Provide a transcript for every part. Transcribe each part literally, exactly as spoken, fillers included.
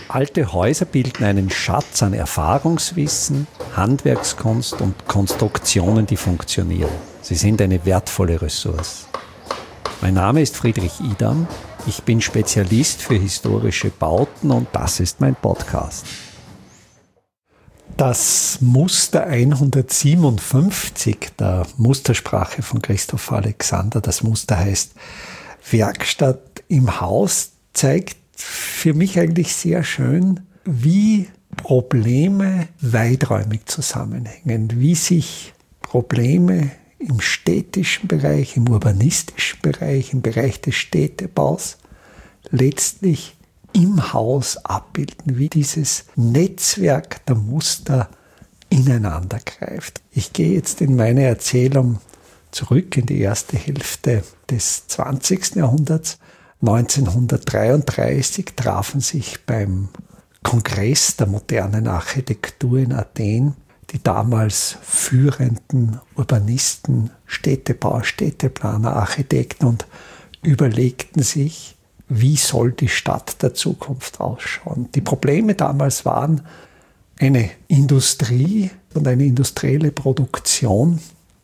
Alte Häuser bilden einen Schatz an Erfahrungswissen, Handwerkskunst und Konstruktionen, die funktionieren. Sie sind eine wertvolle Ressource. Mein Name ist Friedrich Idam. Ich bin Spezialist für historische Bauten und das ist mein Podcast. Das Muster hundertsiebenundfünfzig der Mustersprache von Christoph Alexander, das Muster heißt Werkstatt im Haus, zeigt für mich eigentlich sehr schön, wie Probleme weiträumig zusammenhängen, wie sich Probleme im städtischen Bereich, im urbanistischen Bereich, im Bereich des Städtebaus letztlich im Haus abbilden, wie dieses Netzwerk der Muster ineinander greift. Ich gehe jetzt in meine Erzählung zurück in die erste Hälfte des zwanzigsten Jahrhunderts. neunzehnhundertdreiunddreißig trafen sich beim Kongress der modernen Architektur in Athen die damals führenden Urbanisten, Städtebauer, Städteplaner, Architekten und überlegten sich, wie soll die Stadt der Zukunft ausschauen. Die Probleme damals waren eine Industrie und eine industrielle Produktion,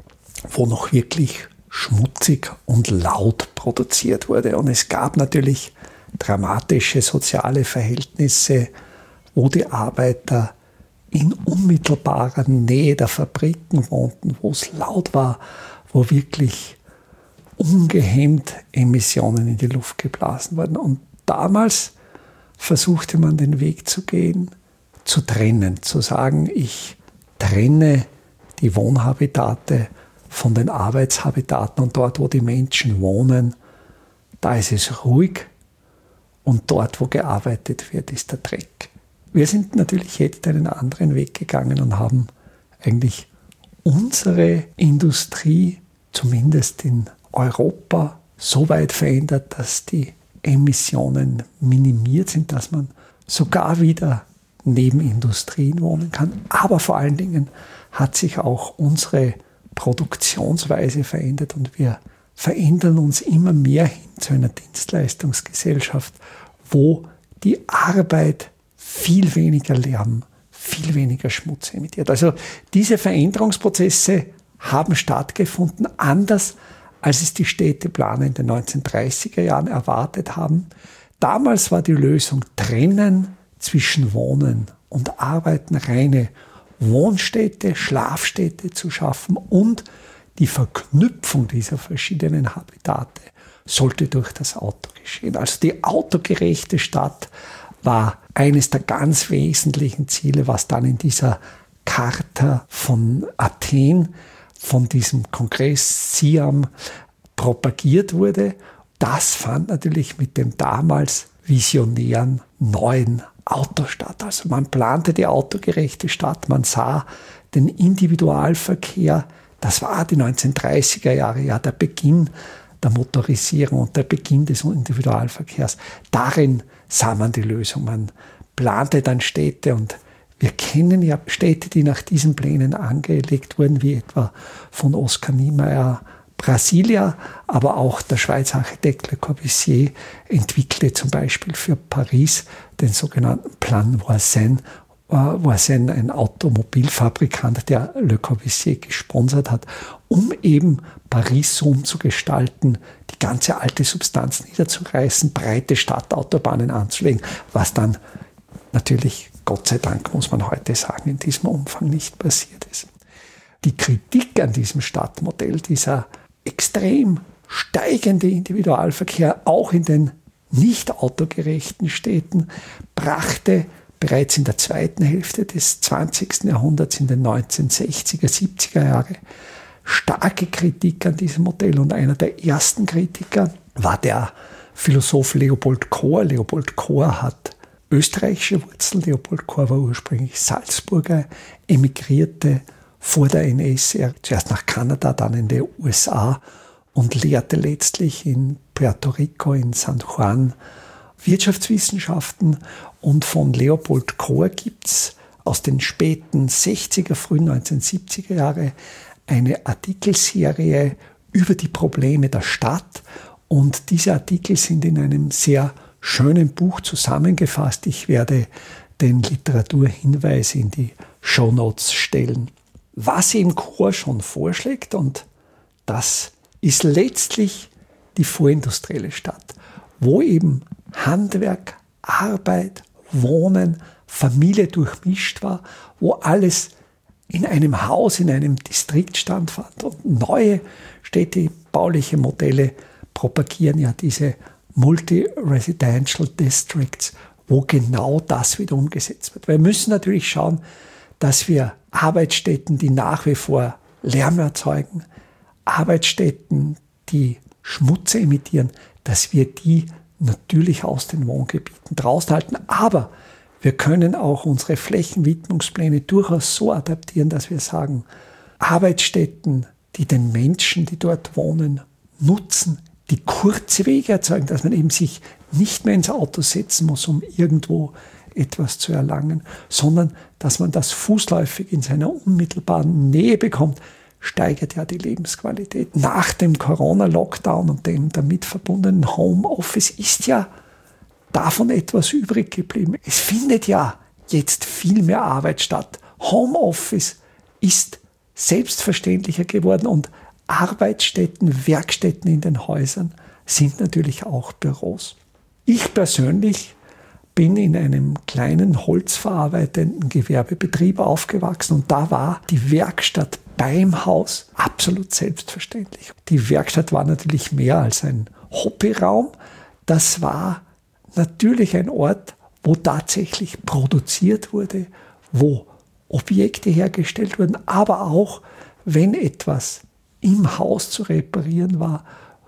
wo noch wirklich schmutzig und laut produziert wurde. Und es gab natürlich dramatische soziale Verhältnisse, wo die Arbeiter in unmittelbarer Nähe der Fabriken wohnten, wo es laut war, wo wirklich ungehemmt Emissionen in die Luft geblasen wurden. Und damals versuchte man den Weg zu gehen, zu trennen, zu sagen, ich trenne die Wohnhabitate von den Arbeitshabitaten und dort, wo die Menschen wohnen, da ist es ruhig und dort, wo gearbeitet wird, ist der Dreck. Wir sind natürlich jetzt einen anderen Weg gegangen und haben eigentlich unsere Industrie, zumindest in Europa, so weit verändert, dass die Emissionen minimiert sind, dass man sogar wieder neben Industrien wohnen kann. Aber vor allen Dingen hat sich auch unsere Produktionsweise verändert und wir verändern uns immer mehr hin zu einer Dienstleistungsgesellschaft, wo die Arbeit viel weniger Lärm, viel weniger Schmutz emittiert. Also diese Veränderungsprozesse haben stattgefunden, anders als es die Städteplaner in den neunzehnhundertdreißiger Jahren erwartet haben. Damals war die Lösung trennen zwischen Wohnen und Arbeiten, reine Wohnstädte, Schlafstädte zu schaffen und die Verknüpfung dieser verschiedenen Habitate sollte durch das Auto geschehen. Also die autogerechte Stadt war eines der ganz wesentlichen Ziele, was dann in dieser Charta von Athen, von diesem Kongress Siam propagiert wurde. Das fand natürlich mit dem damals visionären neuen Auto statt. Also man plante die autogerechte Stadt, man sah den Individualverkehr. Das war die neunzehnhundertdreißiger Jahre, ja, der Beginn der Motorisierung und der Beginn des Individualverkehrs. Darin sah man die Lösung. Man plante dann Städte und wir kennen ja Städte, die nach diesen Plänen angelegt wurden, wie etwa von Oskar Niemeyer Brasilia, aber auch der Schweizer Architekt Le Corbusier entwickelte zum Beispiel für Paris den sogenannten Plan Voisin. Voisin, ein Automobilfabrikant, der Le Corbusier gesponsert hat, um eben Paris so umzugestalten, die ganze alte Substanz niederzureißen, breite Stadtautobahnen anzulegen, was dann natürlich, Gott sei Dank, muss man heute sagen, in diesem Umfang nicht passiert ist. Die Kritik an diesem Stadtmodell, dieser extrem steigende Individualverkehr, auch in den nicht autogerechten Städten, brachte bereits in der zweiten Hälfte des zwanzigsten Jahrhunderts, in den neunzehnhundertsechziger, siebziger Jahre, starke Kritik an diesem Modell. Und einer der ersten Kritiker war der Philosoph Leopold Kohr. Leopold Kohr hat österreichische Wurzeln. Leopold Kohr war ursprünglich Salzburger, emigrierte vor der N S, zuerst nach Kanada, dann in die U S A und lehrte letztlich in Puerto Rico, in San Juan, Wirtschaftswissenschaften. Und von Leopold Kohr gibt es aus den späten sechziger, frühen neunzehnhundertsiebziger Jahre eine Artikelserie über die Probleme der Stadt. Und diese Artikel sind in einem sehr schönen Buch zusammengefasst. Ich werde den Literaturhinweis in die Shownotes stellen. Was eben Core schon vorschlägt, und das ist letztlich die vorindustrielle Stadt, wo eben Handwerk, Arbeit, Wohnen, Familie durchmischt war, wo alles in einem Haus, in einem Distrikt stattfand. Und neue städtebauliche Modelle propagieren ja diese Multi-Residential Districts, wo genau das wieder umgesetzt wird. Wir müssen natürlich schauen, dass wir Arbeitsstätten, die nach wie vor Lärm erzeugen, Arbeitsstätten, die Schmutz emittieren, dass wir die natürlich aus den Wohngebieten draußen halten. Aber wir können auch unsere Flächenwidmungspläne durchaus so adaptieren, dass wir sagen, Arbeitsstätten, die den Menschen, die dort wohnen, nutzen, die kurze Wege erzeugen, dass man eben sich nicht mehr ins Auto setzen muss, um irgendwo etwas zu erlangen, sondern dass man das fußläufig in seiner unmittelbaren Nähe bekommt, steigert ja die Lebensqualität. Nach dem Corona-Lockdown und dem damit verbundenen Homeoffice ist ja davon etwas übrig geblieben. Es findet ja jetzt viel mehr Arbeit statt. Homeoffice ist selbstverständlicher geworden und Arbeitsstätten, Werkstätten in den Häusern sind natürlich auch Büros. Ich persönlich bin in einem kleinen holzverarbeitenden Gewerbebetrieb aufgewachsen und da war die Werkstatt beim Haus absolut selbstverständlich. Die Werkstatt war natürlich mehr als ein Hobbyraum. Das war natürlich ein Ort, wo tatsächlich produziert wurde, wo Objekte hergestellt wurden, aber auch, wenn etwas im Haus zu reparieren war,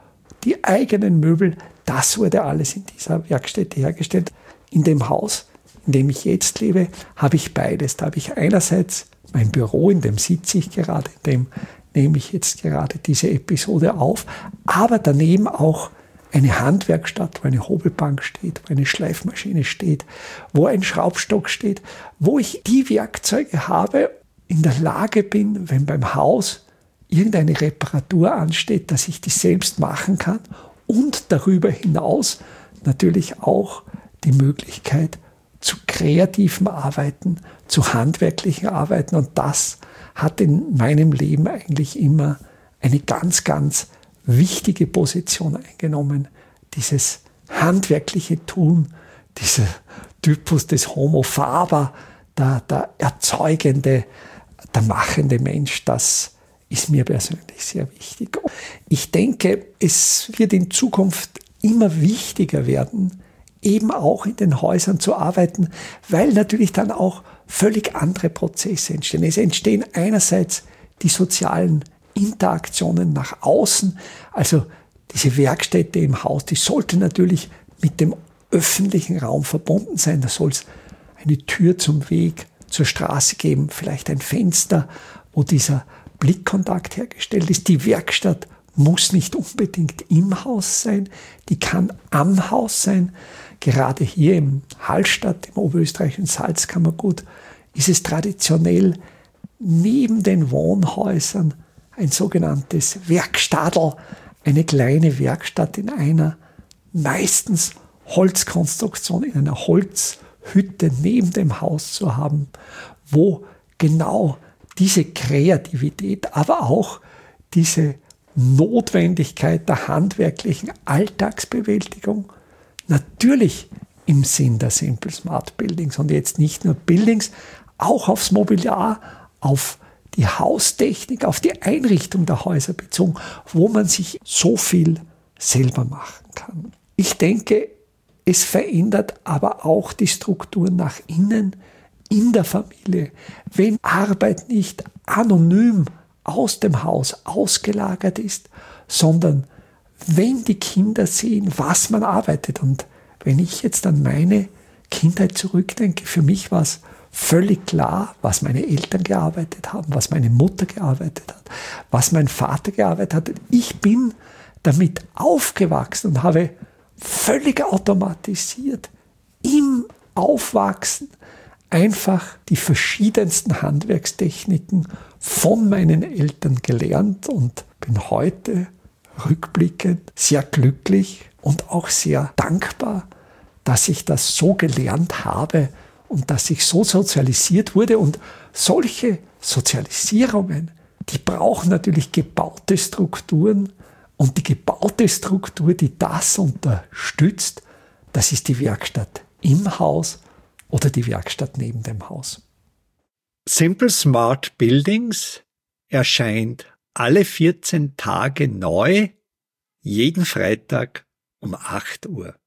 die eigenen Möbel, das wurde alles in dieser Werkstätte hergestellt. In dem Haus, in dem ich jetzt lebe, habe ich beides. Da habe ich einerseits mein Büro, in dem sitze ich gerade, in dem nehme ich jetzt gerade diese Episode auf, aber daneben auch eine Handwerkstatt, wo eine Hobelbank steht, wo eine Schleifmaschine steht, wo ein Schraubstock steht, wo ich die Werkzeuge habe, in der Lage bin, wenn beim Haus irgendeine Reparatur ansteht, dass ich die selbst machen kann und darüber hinaus natürlich auch die Möglichkeit zu kreativen Arbeiten, zu handwerklichen Arbeiten. Und das hat in meinem Leben eigentlich immer eine ganz, ganz wichtige Position eingenommen. Dieses handwerkliche Tun, dieser Typus des Homo faber, der, der erzeugende, der machende Mensch, das ist mir persönlich sehr wichtig. Ich denke, es wird in Zukunft immer wichtiger werden, eben auch in den Häusern zu arbeiten, weil natürlich dann auch völlig andere Prozesse entstehen. Es entstehen einerseits die sozialen Interaktionen nach außen, also diese Werkstätte im Haus, die sollte natürlich mit dem öffentlichen Raum verbunden sein. Da soll es eine Tür zum Weg zur Straße geben, vielleicht ein Fenster, wo dieser Blickkontakt hergestellt ist. Die Werkstatt muss nicht unbedingt im Haus sein, die kann am Haus sein. Gerade hier im Hallstatt, im oberösterreichischen Salzkammergut, ist es traditionell neben den Wohnhäusern ein sogenanntes Werkstadl, eine kleine Werkstatt in einer meistens Holzkonstruktion, in einer Holzhütte neben dem Haus zu haben, wo genau diese Kreativität, aber auch diese Notwendigkeit der handwerklichen Alltagsbewältigung natürlich im Sinn der Simple Smart Buildings und jetzt nicht nur Buildings, auch aufs Mobiliar, auf die Haustechnik, auf die Einrichtung der Häuser bezogen, wo man sich so viel selber machen kann. Ich denke, es verändert aber auch die Struktur nach innen in der Familie, wenn Arbeit nicht anonym aus dem Haus ausgelagert ist, sondern wenn die Kinder sehen, was man arbeitet. Und wenn ich jetzt an meine Kindheit zurückdenke, für mich war es völlig klar, was meine Eltern gearbeitet haben, was meine Mutter gearbeitet hat, was mein Vater gearbeitet hat. Ich bin damit aufgewachsen und habe völlig automatisiert im Aufwachsen einfach die verschiedensten Handwerkstechniken von meinen Eltern gelernt und bin heute rückblickend sehr glücklich und auch sehr dankbar, dass ich das so gelernt habe und dass ich so sozialisiert wurde. Und solche Sozialisierungen, die brauchen natürlich gebaute Strukturen. Und die gebaute Struktur, die das unterstützt, das ist die Werkstatt im Haus oder die Werkstatt neben dem Haus. Simple Smart Buildings erscheint alle vierzehn Tage neu, jeden Freitag um acht Uhr.